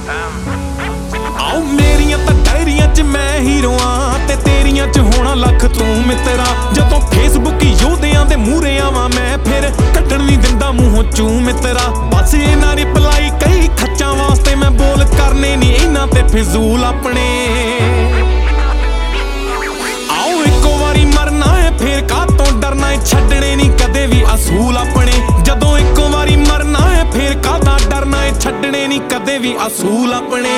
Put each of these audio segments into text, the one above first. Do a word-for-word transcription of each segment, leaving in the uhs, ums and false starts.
आओ मेरियां तां डायरियां च मैं हीरो आ ते तेरियां च होना लख तू मित्रा। जदों फेसबुक योधियां दे मूहरे आवां मैं फिर कट्टण नहीं दिंदा मूहों चू मित्रा। बस इन्हां रिप्लाई कई खच्चां वास्ते मैं बोल करने नहीं इन्हां ते फिजूल अपने। आओ इक्को वारी मरना है फिर कातों डरना है, छड्डने नहीं कदे भी असूल अपने। जदों इक्को वारी मरना है फिर कादा डरना है, छड्डने नहीं कदे भी असूल अपने।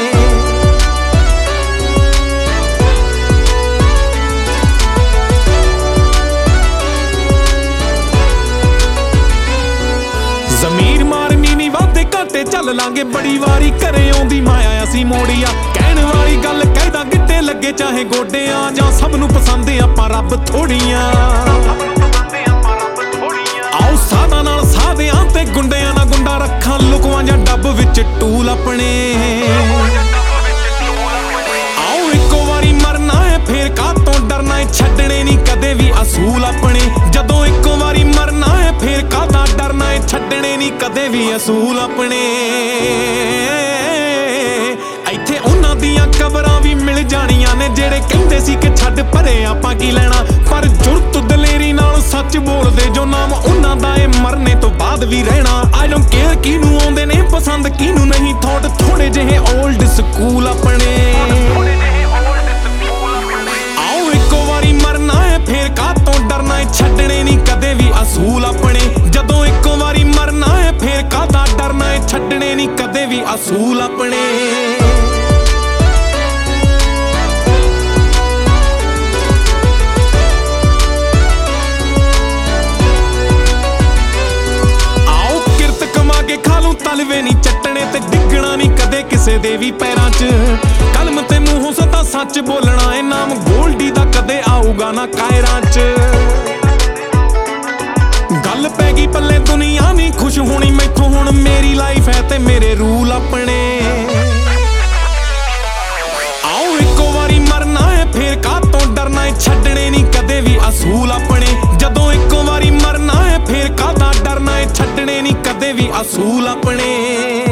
ਜ਼ਮੀਰ ਮਾਰਨੀ ਨੀ ਵਾਦੇ ਘਾਟੇ ਚੱਲ ਲਾਂਗੇ, ਬੜੀ ਵਾਰੀ ਘਰੇ ਆਉਂਦੀ ਮਾਇਆ ਅਸੀਂ ਮੋੜੀਆ। ਕਹਿਣ ਵਾਲੀ ਗੱਲ ਕਹਿਦਾ ਗਿੱਟੇ ਲੱਗੇ ਚਾਹੇ ਗੋਡਿਆਂ, ਜਾਂ ਸਭ ਨੂੰ ਪਸੰਦ ਆਪਾਂ ਰੱਬ ਥੋੜੀਆਂ। ਆਓ ਸਾਦਾ ਨਾਲ ਸਾਦਿਆਂ ਤੇ ਗੁੰਡਿਆਂ ਨਾਲ ਗੁੰਡਾ ਰੱਖਾਂ, ਲੁਕਵਾਂ ਜਾਂ ਡੱਬ ਵਿੱਚ ਟੂਲ ਆਪਣੇ। ਆਓ ਇੱਕੋ ਵਾਰੀ ਮਰਨਾ ਹੈ ਫਿਰ ਕਾਹਤੋਂ ਡਰਨਾ ਹੈ, ਛੱਡਣੇ ਨਹੀਂ ਕਦੇ ਵੀ ਅਸੂਲ ਆਪਣੇ। ਜਦੋਂ ਇੱਕੋ ਵਾਰੀ ਮਰਨਾ ਹੈ ਫਿਰ ਕਾਹਦਾ ਡਰਨਾ ਹੈ, ਛੱਡਣੇ ਨਹੀਂ ਕਦੇ ਵੀ ਅਸੂਲ ਆਪਣੇ। ਇੱਥੇ ਉਹਨਾਂ ਦੀਆਂ ਕਬਰਾਂ ਵੀ ਮਿਲ ਜਾਣੀਆਂ ਨੇ ਜਿਹੜੇ ਕਹਿੰਦੇ ਸੀ ਕਿ ਛੱਡ ਪਰੇ ਆਪਾਂ ਕੀ ਲੈਣਾ। ਪਰ ਜੁਰਤ ਦਲੇਰੀ ਨਾਲ ਸੱਚ ਬੋਲਦੇ ਜੋ ਨਾਮ ਉਹਨਾਂ ਦਾ ਏ ਮਰਨੇ ਤੋਂ ਬਾਅਦ ਵੀ ਰਹਿਣਾ। ਆਈ ਡੋਂਟ ਕੇਅਰ ਕਿਹਨੂੰ ਆਉਂਦੇ ਨੇ ਪਸੰਦ ਕਿਹਨੂੰ ਨਹੀਂ, ਥੋੜ ਥੋੜੇ ਜਿਹੇ ਓਲਡ ਸਕੂਲ ਆਪਣੇ। ਆਓ ਇੱਕੋ ਵਾਰੀ ਮਰਨਾ ਹੈ ਫਿਰ ਕਾਹਤੋਂ ਡਰਨਾ ਹੈ, ਛੱਡਣੇ ਨਹੀਂ ਕਦੇ ਵੀ ਅਸੂਲ ਆਪਣੇ। ਜਦੋਂ ਇੱਕੋ ਵਾਰੀ ਮਰਨਾ ਹੈ ਫਿਰ ਕਾਹਦਾ ਡਰਨਾ ਹੈ, ਛੱਡਣੇ ਨਹੀਂ ਕਦੇ ਵੀ ਅਸੂਲ ਆਪਣੇ। ਆਓ ਕਿਰਤ ਕਮਾ ਕੇ ਖਾ ਲੂੰ ਤਲਵੇ ਨਹੀਂ ਚੱਟਣੇ, ਤੇ ਡਿੱਗਣਾ ਨਹੀਂ ਕਦੇ ਕਿਸੇ ਦੇ ਵੀ ਪੈਰਾਂ 'ਚ। ਕਲਮ ਤੇ ਮੂੰਹੋਂ ਸਦਾ ਸੱਚ ਬੋਲਣਾ ਏ, ਨਾਮ ਗੋਲਡੀ ਦਾ ਕਦੇ ਆਊਗਾ ਨਾ ਕਾਇਰਾਂ 'ਚ। ਗੱਲ ਪੈ ਗਈ ਪੱਲੇ ਦੁਨੀਆ ਨਹੀਂ ਖੁਸ਼ ਹੋਣੀ ਮੈਥੋਂ, ਹੁਣ ਮੇਰੀ ਲਾਈਫ ਹੈ ਤੇ ਮੇਰੇ ਰੂਲ ਆਪਣੇ। ਆਓ ਇੱਕੋ ਵਾਰੀ ਮਰਨਾ ਹੈ ਫਿਰ ਕਾਹਤੋਂ ਡਰਨਾ ਹੈ, ਛੱਡਣੇ ਨਹੀਂ ਕਦੇ ਵੀ ਅਸੂਲ ਆਪਣੇ। ਜਦੋਂ ਇੱਕੋ ਵਾਰੀ ਮਰਨਾ ਹੈ ਫਿਰ ਕਾਹਦਾ ਡਰਨਾ ਹੈ, ਛੱਡਣੇ ਨਹੀਂ ਕਦੇ ਵੀ ਅਸੂਲ ਆਪਣੇ।